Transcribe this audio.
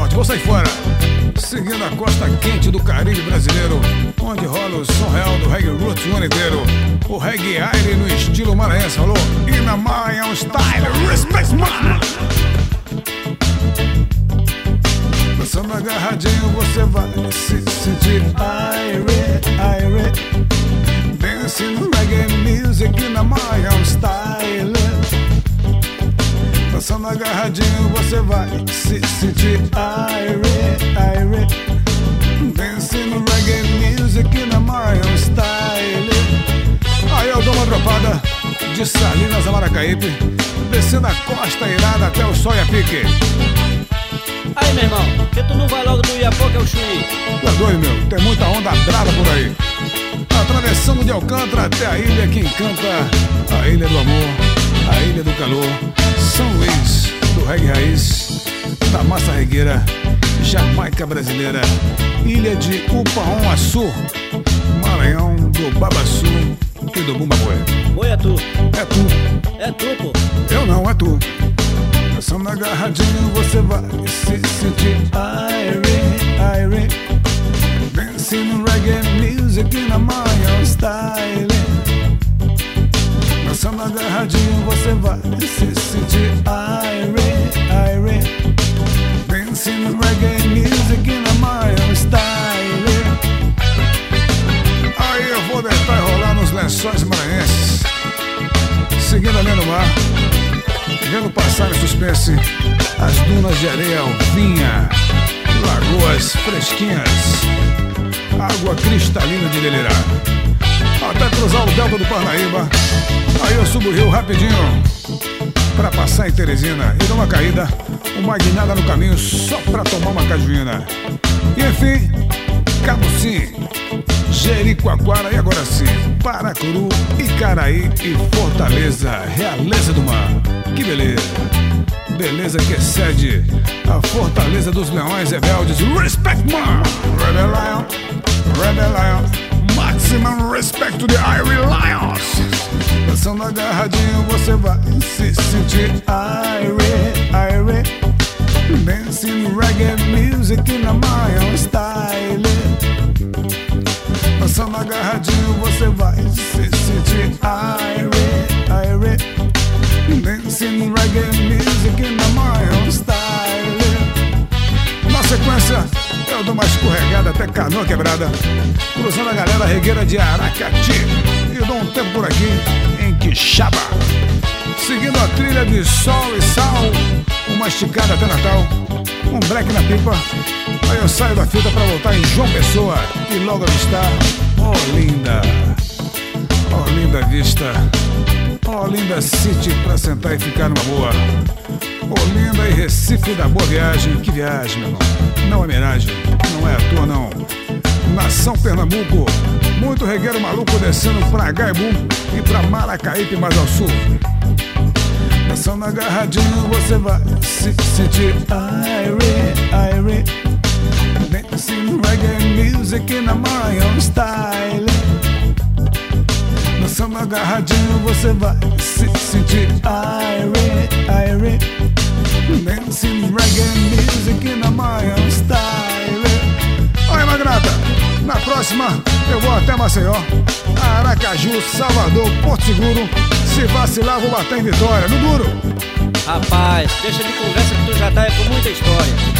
forte, vou sair fora. Seguindo a costa quente do Caribe brasileiro, onde rola o som real do reggae roots o ano inteiro. O reggae aire no estilo maranhense, falou? E na Maranhão Style, respect man. Dançando agarradinho você vai se sentir aire. Dancing reggae music na Maranhão Style. Dançando agarradinho você vai se sentir aire. Dancing reggae music na Maranhão Style. Aí eu dou uma dropada de Salinas a Maracaípe, descendo a costa irada até o sol e a pique. Aí, meu irmão, por que tu não vai logo do Iapoca ao Chuí? Tá doido, meu, tem muita onda brava por aí. Atravessando de Alcântara até a ilha que encanta, a ilha do amor, a ilha do calor, São Luís, do reggae raiz, da massa regueira, Jamaica brasileira, ilha de Upaon-Açu, Maranhão do Babaçu e do Bumbabué. Oi, é tu. É tu. É tu, pô. Eu não, é tu. Dançando agarradinho você vai se sentir aire. Dancing reggae music na Maranhão Style. Dançando agarradinho você vai se sentir aire. Dancing reggae music na Maranhão Style. Aí eu vou deitar e rolar nos lençóis maranhenses, seguindo ali no mar, vendo passar em suspense as dunas de areia alvinha, lagoas fresquinhas, água cristalina de Lelirá, até cruzar o delta do Parnaíba. Aí eu subo o rio rapidinho pra passar em Teresina e dar uma caída, uma guinada no caminho só pra tomar uma cajuína. E enfim, Camusim, Jericoacoara e agora sim, Paracuru, Icaraí e Fortaleza, Realeza do Mar. Que beleza! Beleza que excede a Fortaleza dos Leões Rebeldes. Respect man! Rebel Lion, maximum respect to the Irie Lions. Dançando agarradinho você vai se sentir aire. Dancing reggae music na Maranhão Style. Dançando agarradinho você vai se sentir aire. Dancing reggae music na Maranhão Style. Na sequência eu dou uma escorregada até Canoa Quebrada, cruzando a galera regueira de Aracati, e dou um tempo por aqui em Quixaba, seguindo a trilha de sol e sal, uma esticada até Natal, um break na pipa. Aí eu saio da fita pra voltar em João Pessoa e logo avistar Olinda Vista, Olinda City pra sentar e ficar numa boa. Olinda e Recife da boa viagem. Que viagem, meu irmão, não é miragem, não é à toa não. Nação Pernambuco, muito regueiro maluco descendo pra Gaibu e pra Maracaípe mais ao sul. Dançando agarradinho você vai se sentir aire. Dancing reggae music na Maranhão Style. Dançando agarradinho você vai se sentir aire. Dancing reggae music na Maranhão Style. Olha, Magrata, na próxima eu vou até Maceió, Aracaju, Salvador, Porto Seguro. Se vacilar vou bater em Vitória, no duro. Rapaz, deixa de conversa que tu já tá com muita história.